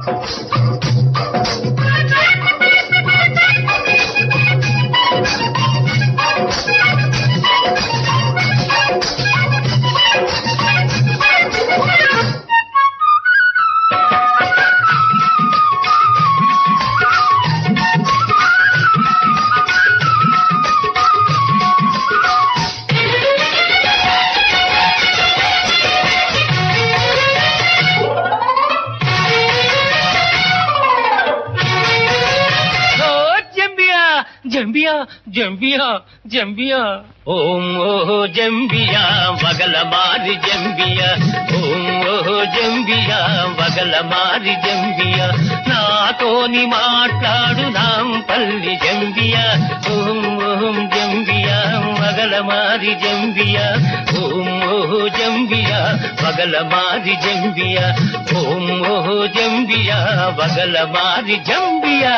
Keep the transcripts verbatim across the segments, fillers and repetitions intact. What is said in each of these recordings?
జంబియా జంబియా జంబియా ఓం ఓహో జంబియా వగల మారి జంబియా ఓం ఓహో జంబియా వగల మారి జంబియా నాతోని మాట్లాడు నాంపల్లి జంబియా ఓం ఓం జంబియా వగల మారి జంబియా ఓం ఓహో జంబియా వగల మారి జంబియా ఓం ఓహో జంబియా వగల మారి జంబియా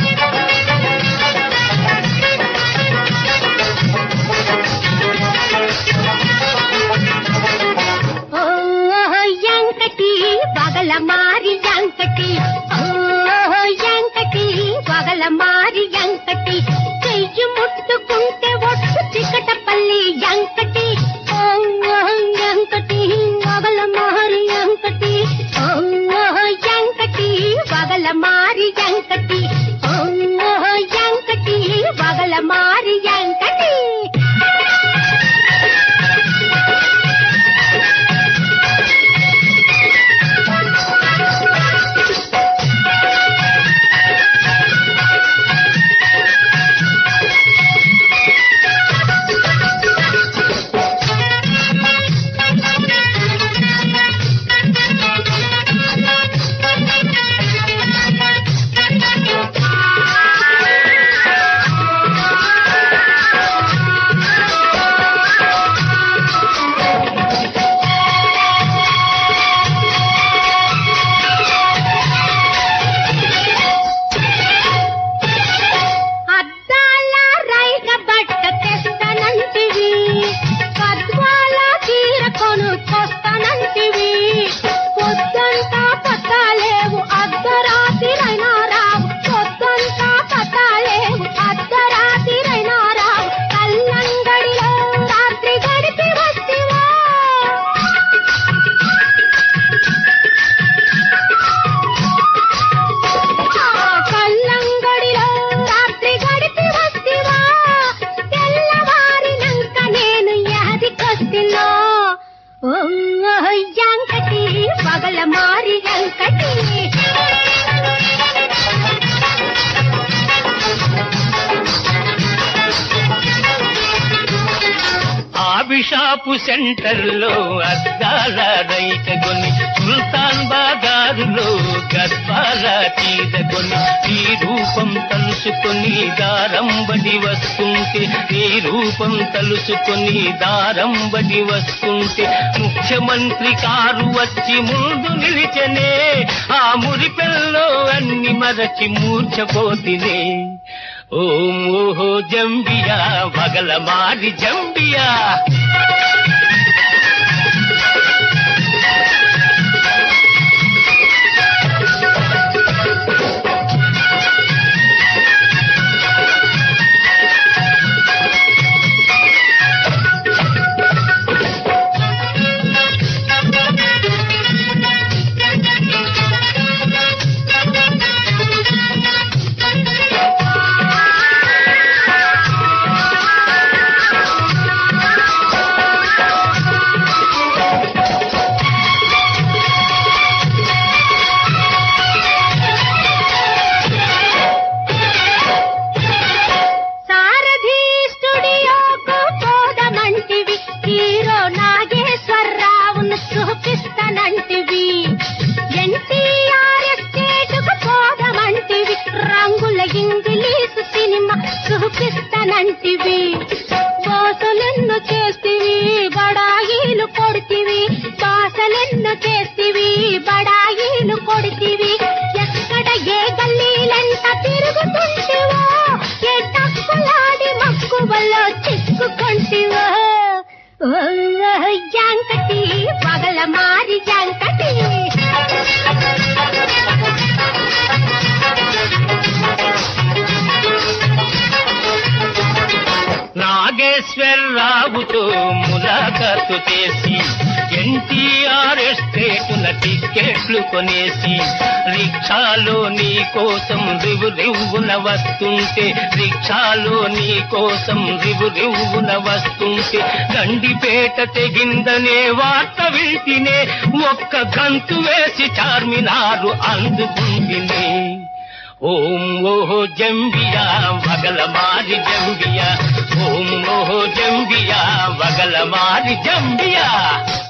వగల మారి యంకటి ఓ యంకటి వగల మారి యంకటి చెయ్యి ముట్టుకుంటే ఒట్టు చికటపల్లి యంకటి ఓ యంకటి వగల మారి యంకటి ఓ యంకటి వగల మారి యంకటి ఓ యంకటి వగల మారి యంకటి వగల మారి యంకటి ఆబిషాపు సెంటర్లో అద్దాల రైకగొని సుల్తాన్ బాజారులో గద్వాల చీదగొని ఈ రూపం తలుసుకొని దారంబడి వస్తుంటే ఈ రూపం తలుసుకొని దారంబడి వస్తుంటే ముఖ్యమంత్రి కారు వచ్చి ముందు నిలిచనే ఆ మురిపెల్లో అన్ని మరచి మూర్ఛపోతినే ఓం ఓహో జంబియా వగల మారి జంబియా బాబుతో ములాఖాతు చేసి ఎన్టీఆర్ ఎస్టేటున టిక్కెట్లు కొనేసి రిక్షాలో నీ కోసం రివు రివ్వున వస్తుంటే రిక్షాలో నీ కోసం రివు రివ్వున వస్తుంటే గండిపేట తెగిందనే వార్త వింటినే ఒక్క గంతు వేసి చార్మినారు అందుకుంటినే. ఓం ఓహో జంబియా వగల మారి జంబియా, ఓం ఓహో జంబియా వగల మారి జంబియా.